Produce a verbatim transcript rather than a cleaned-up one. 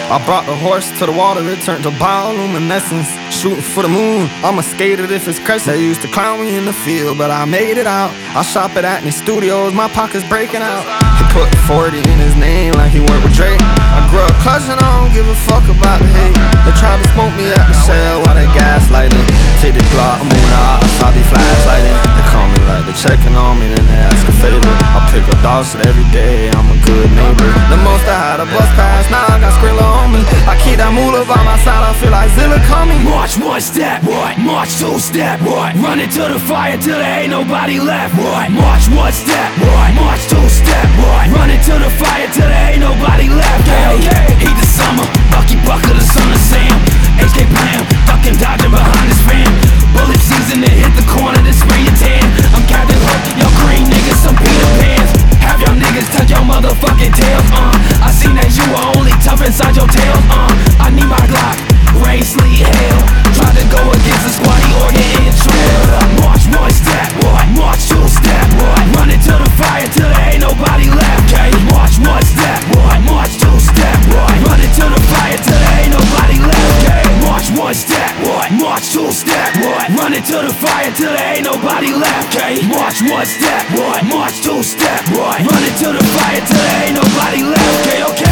I brought the horse to the water, it turned to bioluminescence. Shooting for the moon, I'm a skater if it's crescent. They used to clown me in the field, but I made it out. I shop at Acme Studios, my pockets breaking out. He put forty in his name like he worked with Drake. I grew up clutching, I don't give a fuck about the hate. They tried to smoke me at the shell while they gaslighting. Take the Glock, I'm on the ops, I be flashlighting. They call me like they checking on me, then they ask a favor. I pick up dog shit every day, I'm a good neighbor. The most I had a bus pass, now I got Skrilla on me. I keep that moolah by my side, I feel like Zilla coming. March one step, what? March two step, what? Run into the fire till there ain't nobody left, what? March one step, what? March two step, what? Run into the fire till there ain't nobody left, yeah, yeah. Heat the summer, Bucky Bucker, the son of Sam. H K Blam, ducking, dodging behind his fan. Bullet season to hit the corner, then spray your tan. I'm Captain Hook, y'all green niggas, some Peter Pans. Have y'all niggas touch your motherfucking tails, uh I seen that you were only tough inside your tail, uh I need my Glock, rain, sleet, hail. Tried to go against the squatty or get in trail. March one step, what? March two step, what? Run into the fire till there ain't nobody left, okay? March one step, what? March two step, what? Run into the fire till there ain't nobody left, okay? March one step, what? March two step, what? Run into the fire till there ain't nobody left, okay? March one step, what? March two step, what? Run into the fire till there ain't nobody left, okay, okay?